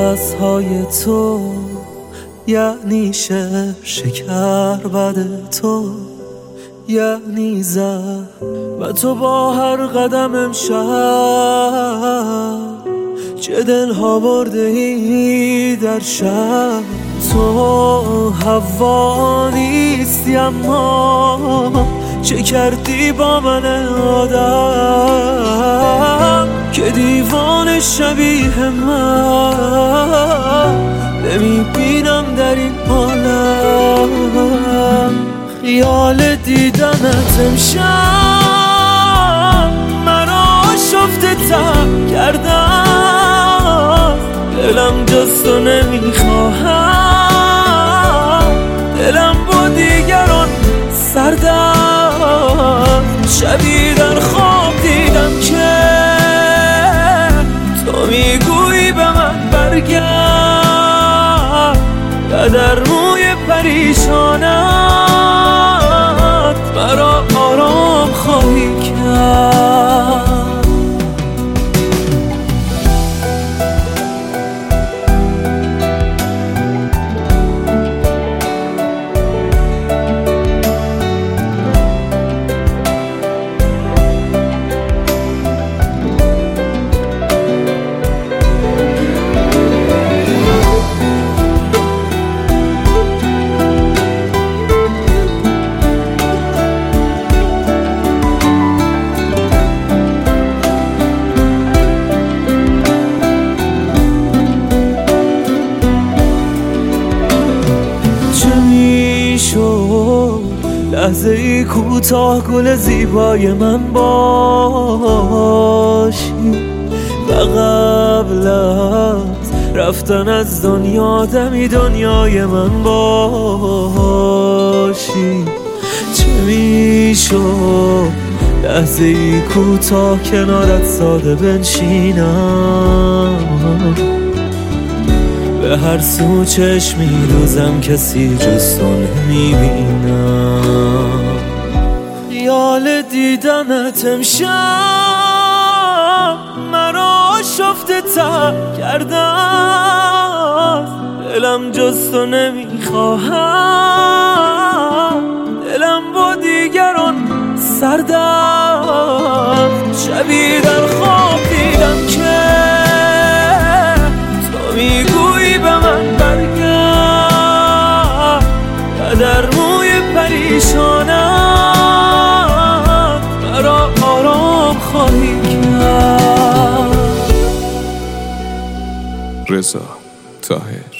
نفسهای تو یعنی شکر بد تو یعنی زهر و تو با هر قدم امشب چه دلها برده ای در شب. تو هوا نیستی اما چه کردی با من آدم که دیوان شبیه من نمیبینم در این عالم. خیال دیدنت امشب منو شفته تر کردم، دلم جز تو نمیخواهم، دلم با دیگران سردم. شبی در خواب دیدم که تو میگویی به من برگرد و در موی پریشانت مرا آرام خواهی کرد. لحظه ای کوتاه گل زیبای من باشی و قبل از رفتن از دنیا دمی دنیای من باشی. چه میشد لحظه ای کوتاه کنارت ساده بنشینم، به هر سو چشم میدوزم کسی جز تو نمیبینم. خیال دیدنت امشب مرا شفته تر کردم، دلم جز تو نمیخواهم، دلم با دیگران سردم. شبی در خواب دیدم که تو میگویی به من برگرد و در موی پریشانت مرا آرام خواهی کرد. رضا طاهر.